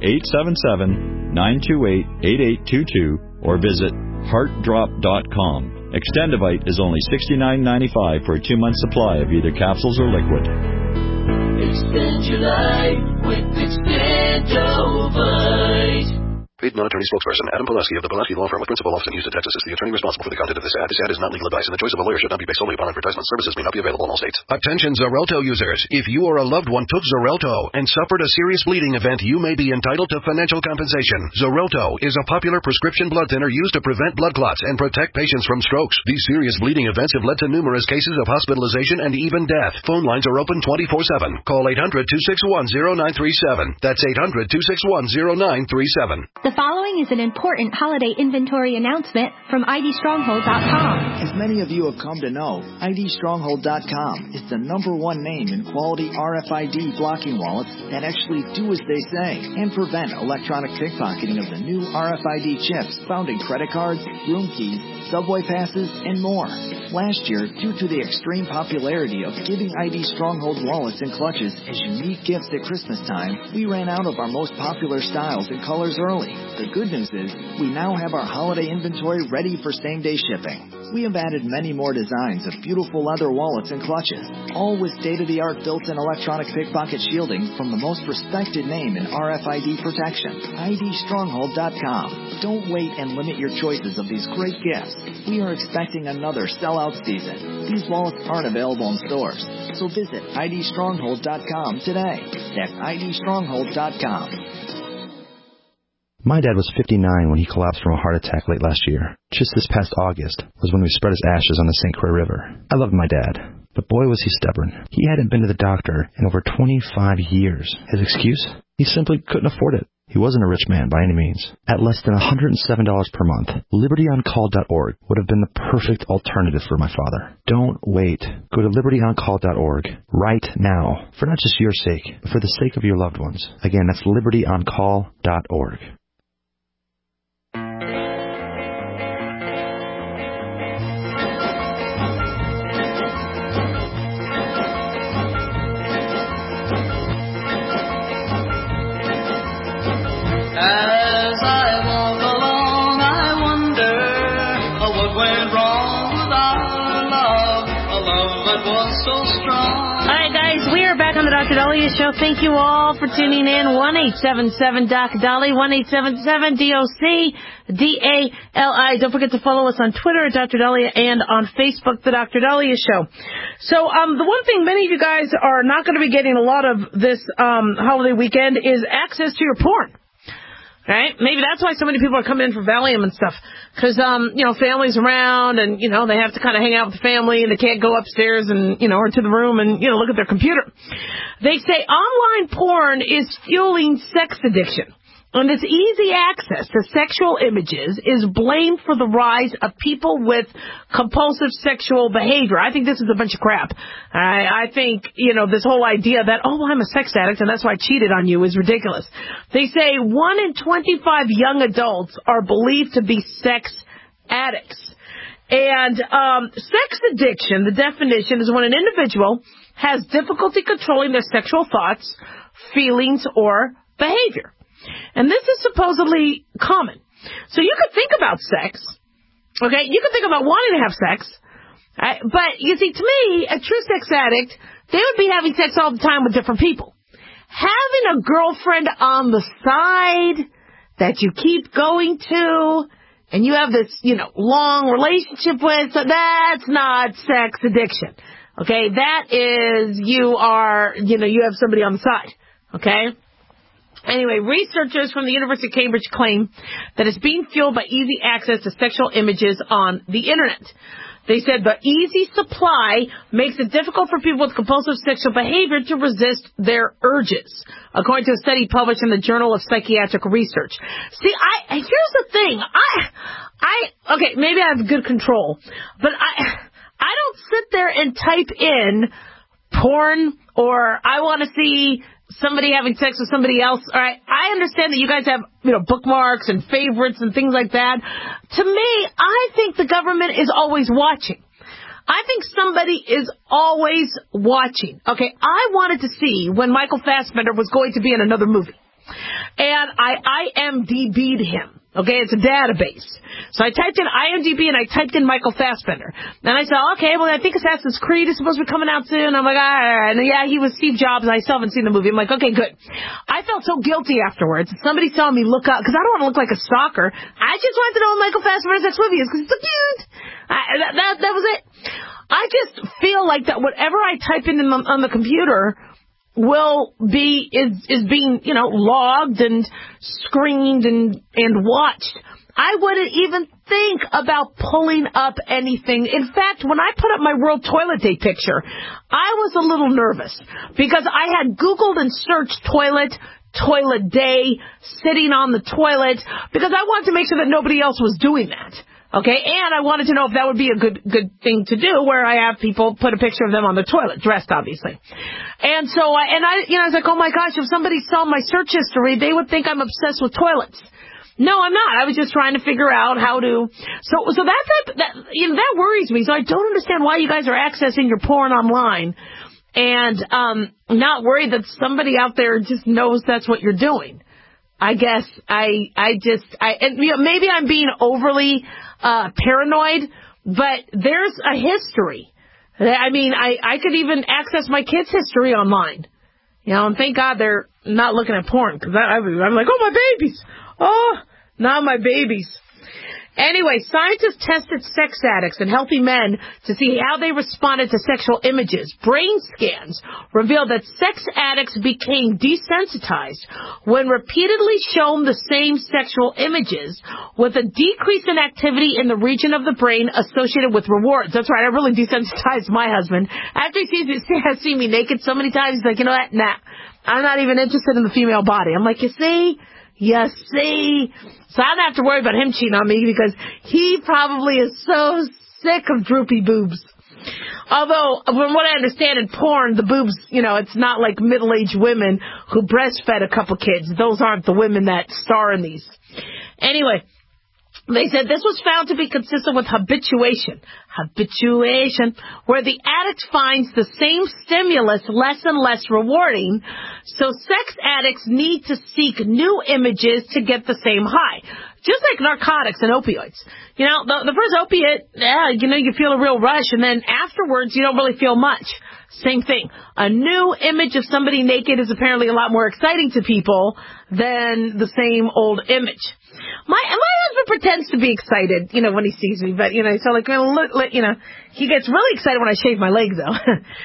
1-877-928-8822, or visit heartdrop.com. Extendivite is only $69.95 for a 2-month supply of either capsules or liquid. Extend your life with Extendivite. Paid non-attorney spokesperson Adam Pulaski of the Pulaski Law Firm with principal office in Houston, Texas is the attorney responsible for the content of this ad. This ad is not legal advice, and the choice of a lawyer should not be based solely upon advertisement. Services may not be available in all states. Attention Xarelto users. If you or a loved one took Xarelto and suffered a serious bleeding event, you may be entitled to financial compensation. Xarelto is a popular prescription blood thinner used to prevent blood clots and protect patients from strokes. These serious bleeding events have led to numerous cases of hospitalization and even death. Phone lines are open 24/7. Call 800-261-0937. That's 800-261-0937. The following is an important holiday inventory announcement from IDStronghold.com. As many of you have come to know, IDStronghold.com is the #1 name in quality RFID blocking wallets that actually do as they say and prevent electronic pickpocketing of the new RFID chips found in credit cards, room keys, subway passes, and more. Last year, due to the extreme popularity of giving ID Stronghold wallets and clutches as unique gifts at Christmas time, we ran out of our most popular styles and colors early. The good news is, we now have our holiday inventory ready for same-day shipping. We have added many more designs of beautiful leather wallets and clutches, all with state-of-the-art built-in electronic pickpocket shielding from the most respected name in RFID protection, IDStronghold.com. Don't wait and limit your choices of these great gifts. We are expecting another sellout season. These wallets aren't available in stores, so visit IDStronghold.com today. That's IDStronghold.com. My dad was 59 when he collapsed from a heart attack late last year. Just this past August was when we spread his ashes on the St. Croix River. I loved my dad, but boy was he stubborn. He hadn't been to the doctor in over 25 years. His excuse? He simply couldn't afford it. He wasn't a rich man by any means. At less than $107 per month, LibertyOnCall.org would have been the perfect alternative for my father. Don't wait. Go to LibertyOnCall.org right now, for not just your sake, but for the sake of your loved ones. Again, that's LibertyOnCall.org. As I walk along, I wonder what went wrong with our love. A love but was so strong. All right, guys, we are back on the Dr. Dahlia Show. Thank you all for tuning in. 1-877-DOC-DALI, 1-877-DOC-DALI. Don't forget to follow us on Twitter at Dr. Dahlia and on Facebook, The Dr. Dahlia Show. So, the one thing many of you guys are not going to be getting a lot of this holiday weekend is access to your porn. Right? Maybe that's why so many people are coming in for Valium and stuff. Because, family's around and, they have to kind of hang out with the family and they can't go upstairs and, or to the room and, look at their computer. They say online porn is fueling sex addiction. And this easy access to sexual images is blamed for the rise of people with compulsive sexual behavior. I think this is a bunch of crap. I think, this whole idea that, I'm a sex addict and that's why I cheated on you is ridiculous. They say 1 in 25 young adults are believed to be sex addicts. And sex addiction, the definition, is when an individual has difficulty controlling their sexual thoughts, feelings, or behavior. And this is supposedly common. So you could think about sex, okay? You could think about wanting to have sex, right? But you see, to me, a true sex addict, they would be having sex all the time with different people. Having a girlfriend on the side that you keep going to, and you have this, long relationship with, so that's not sex addiction, okay? That is, you have somebody on the side, okay? Anyway, researchers from the University of Cambridge claim that it's being fueled by easy access to sexual images on the Internet. They said the easy supply makes it difficult for people with compulsive sexual behavior to resist their urges, according to a study published in the Journal of Psychiatric Research. See, here's the thing. Okay, maybe I have good control, but I don't sit there and type in porn or I want to see somebody having sex with somebody else. All right, I understand that you guys have, bookmarks and favorites and things like that. To me, I think the government is always watching. I think somebody is always watching. Okay, I wanted to see when Michael Fassbender was going to be in another movie. And I IMDb'd him. Okay, it's a database. So I typed in IMDb and I typed in Michael Fassbender. And I said, okay, well, I think Assassin's Creed is supposed to be coming out soon. I'm like, all right. And yeah, he was Steve Jobs. I still haven't seen the movie. I'm like, okay, good. I felt so guilty afterwards. Somebody saw me look up, because I don't want to look like a stalker. I just wanted to know what Michael Fassbender's next movie is, because it's so cute. That was it. I just feel like that whatever I type in on the computer is being, logged and screened and watched. I wouldn't even think about pulling up anything. In fact, when I put up my World Toilet Day picture, I was a little nervous because I had Googled and searched toilet day, sitting on the toilet, because I wanted to make sure that nobody else was doing that. Okay, and I wanted to know if that would be a good thing to do, where I have people put a picture of them on the toilet, dressed obviously. And so I was like, oh my gosh, if somebody saw my search history, they would think I'm obsessed with toilets. No, I'm not. I was just trying to figure out how to. So that worries me. So I don't understand why you guys are accessing your porn online and not worried that somebody out there just knows that's what you're doing. I guess maybe I'm being overly paranoid, but there's a history. I mean, I could even access my kids' history online. And thank God they're not looking at porn, because I'm like, oh, my babies. Oh, not my babies. Anyway, scientists tested sex addicts and healthy men to see how they responded to sexual images. Brain scans revealed that sex addicts became desensitized when repeatedly shown the same sexual images, with a decrease in activity in the region of the brain associated with rewards. That's right, I really desensitized my husband. After he has seen me naked so many times, he's like, you know what, nah, I'm not even interested in the female body. I'm like, you see? So I don't have to worry about him cheating on me, because he probably is so sick of droopy boobs. Although, from what I understand in porn, the boobs, it's not like middle-aged women who breastfed a couple kids. Those aren't the women that star in these. Anyway, they said this was found to be consistent with habituation, where the addict finds the same stimulus less and less rewarding, so sex addicts need to seek new images to get the same high. Just like narcotics and opioids. You know, the first opiate, you feel a real rush, and then afterwards you don't really feel much. Same thing. A new image of somebody naked is apparently a lot more exciting to people than the same old image. My husband pretends to be excited, when he sees me, but, so like, he gets really excited when I shave my legs, though.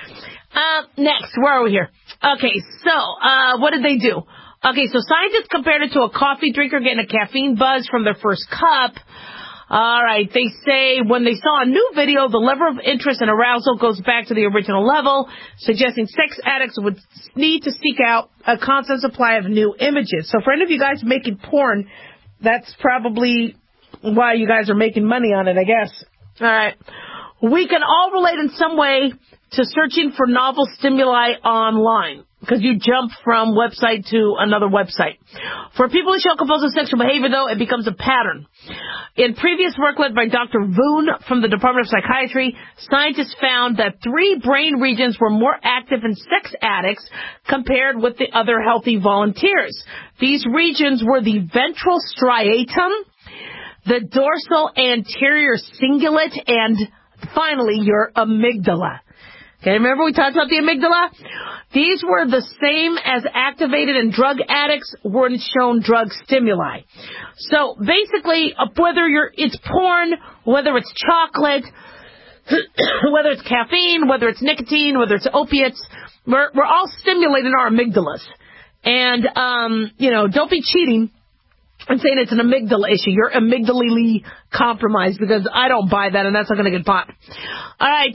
Next, where are we here? Okay, so, what did they do? Okay, so scientists compared it to a coffee drinker getting a caffeine buzz from their first cup. All right, they say when they saw a new video, the level of interest and arousal goes back to the original level, suggesting sex addicts would need to seek out a constant supply of new images. So for any of you guys making porn, that's probably why you guys are making money on it, I guess. All right. We can all relate in some way to searching for novel stimuli online, because you jump from website to another website. For people who show compulsive sexual behavior, though, it becomes a pattern. In previous work led by Dr. Voon from the Department of Psychiatry, scientists found that 3 brain regions were more active in sex addicts compared with the other healthy volunteers. These regions were the ventral striatum, the dorsal anterior cingulate, and finally your amygdala. Okay, remember we talked about the amygdala? These were the same as activated in drug addicts when shown drug stimuli. So basically, whether it's porn, whether it's chocolate, whether it's caffeine, whether it's nicotine, whether it's opiates, we're all stimulating our amygdalas. And, don't be cheating and saying it's an amygdala issue. You're amygdally compromised, because I don't buy that, and that's not going to get bought. All right,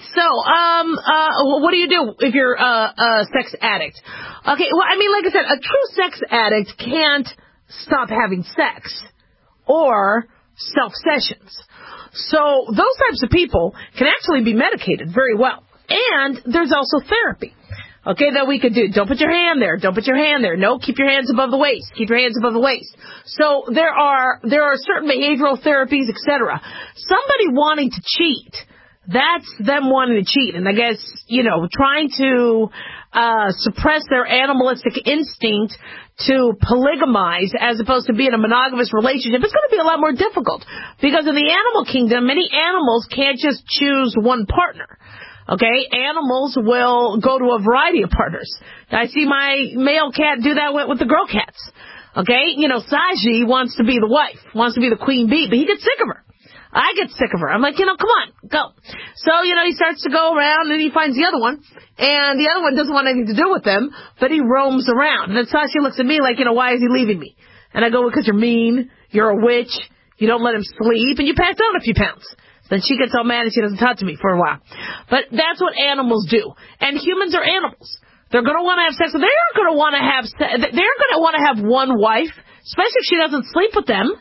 so what do you do if you're a sex addict? Okay, well, like I said, a true sex addict can't stop having sex or self-sessions. So those types of people can actually be medicated very well. And there's also therapy. Okay, that we could do. Don't put your hand there. Don't put your hand there. No, keep your hands above the waist. Keep your hands above the waist. So there are certain behavioral therapies, etc. Somebody wanting to cheat, that's them wanting to cheat. And I guess, trying to suppress their animalistic instinct to polygamize as opposed to be in a monogamous relationship, it's going to be a lot more difficult. Because in the animal kingdom, many animals can't just choose one partner. Okay, animals will go to a variety of partners. I see my male cat do that with the girl cats. Okay, Saji wants to be the wife, wants to be the queen bee, but he gets sick of her. I get sick of her. I'm like, come on, go. So, he starts to go around and he finds the other one, and the other one doesn't want anything to do with them, but he roams around. And then Sashi looks at me like, why is he leaving me? And I go, because you're mean, you're a witch, you don't let him sleep, and you packed on a few pounds. Then she gets all mad and she doesn't talk to me for a while. But that's what animals do. And humans are animals. They're going to want to have sex. They're going to want to have one wife, especially if she doesn't sleep with them.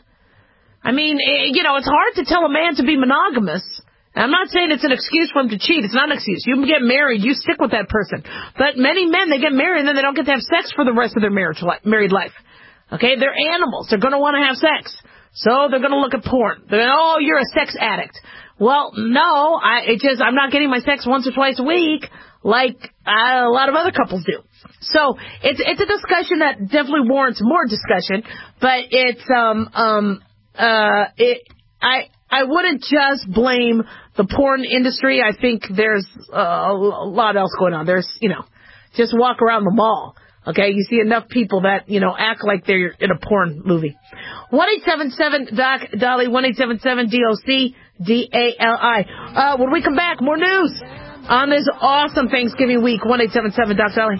It's hard to tell a man to be monogamous. And I'm not saying it's an excuse for him to cheat. It's not an excuse. You get married, you stick with that person. But many men, they get married and then they don't get to have sex for the rest of their married life. Okay? They're animals. They're going to want to have sex. So they're going to look at porn. They're going, oh, you're a sex addict. Well, no, I'm not getting my sex once or twice a week like a lot of other couples do. So it's a discussion that definitely warrants more discussion, but I wouldn't just blame the porn industry. I think there's a lot else going on. There's, just walk around the mall. Okay, you see enough people that, act like they're in a porn movie. 1-877-DOC-DOLLY, 1-877-DOC-DALI. When we come back, more news on this awesome Thanksgiving week. 1-877-DOC-DOLLY.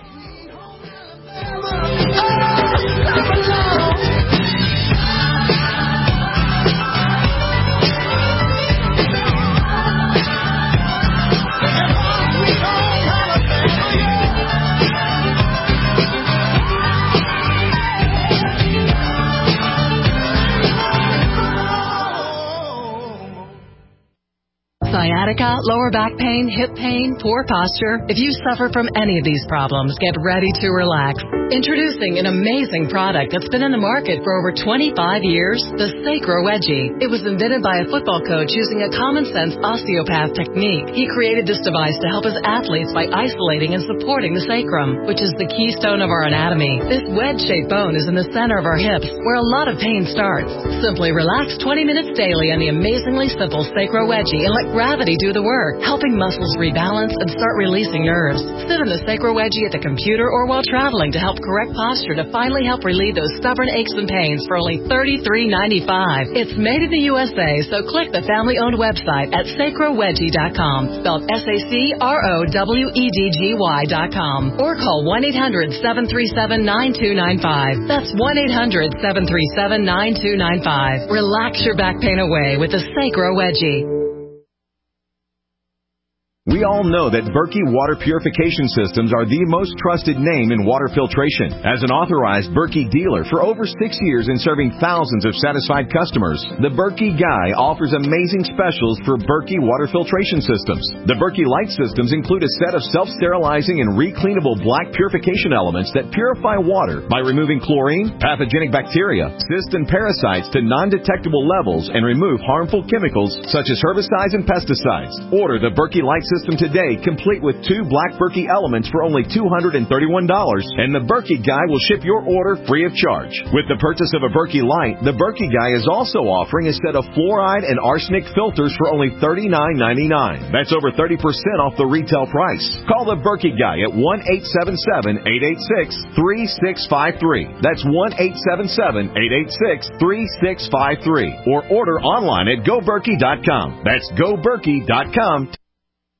sciatica, lower back pain, hip pain, poor posture. If you suffer from any of these problems, get ready to relax. Introducing an amazing product that's been in the market for over 25 years, the Sacro Wedgie. It was invented by a football coach using a common-sense osteopath technique. He created this device to help his athletes by isolating and supporting the sacrum, which is the keystone of our anatomy. This wedge-shaped bone is in the center of our hips, where a lot of pain starts. Simply relax 20 minutes daily on the amazingly simple Sacro Wedgie and let gravity do the work, helping muscles rebalance and start releasing nerves. Sit in the Sacro Wedgie at the computer or while traveling to help correct posture to finally help relieve those stubborn aches and pains for only $33.95. It's made in the USA, so click the family-owned website at sacrowedgie.com, spelled SACROWEDGY.com, or call 1-800-737-9295. That's 1-800-737-9295. Relax your back pain away with the Sacro Wedgie. We all know that Berkey Water Purification Systems are the most trusted name in water filtration. As an authorized Berkey dealer for over 6 years and serving thousands of satisfied customers, the Berkey Guy offers amazing specials for Berkey Water Filtration Systems. The Berkey Light Systems include a set of self-sterilizing and recleanable black purification elements that purify water by removing chlorine, pathogenic bacteria, cysts, and parasites to non-detectable levels and remove harmful chemicals such as herbicides and pesticides. Order the Berkey Light System today, complete with 2 black Berkey elements for only $231, and the Berkey Guy will ship your order free of charge. With the purchase of a Berkey Light, the Berkey Guy is also offering a set of fluoride and arsenic filters for only $39.99. That's over 30% off the retail price. Call the Berkey Guy at 1-877-886-3653. That's 1-877-886-3653. Or order online at GoBerkey.com. That's GoBerkey.com.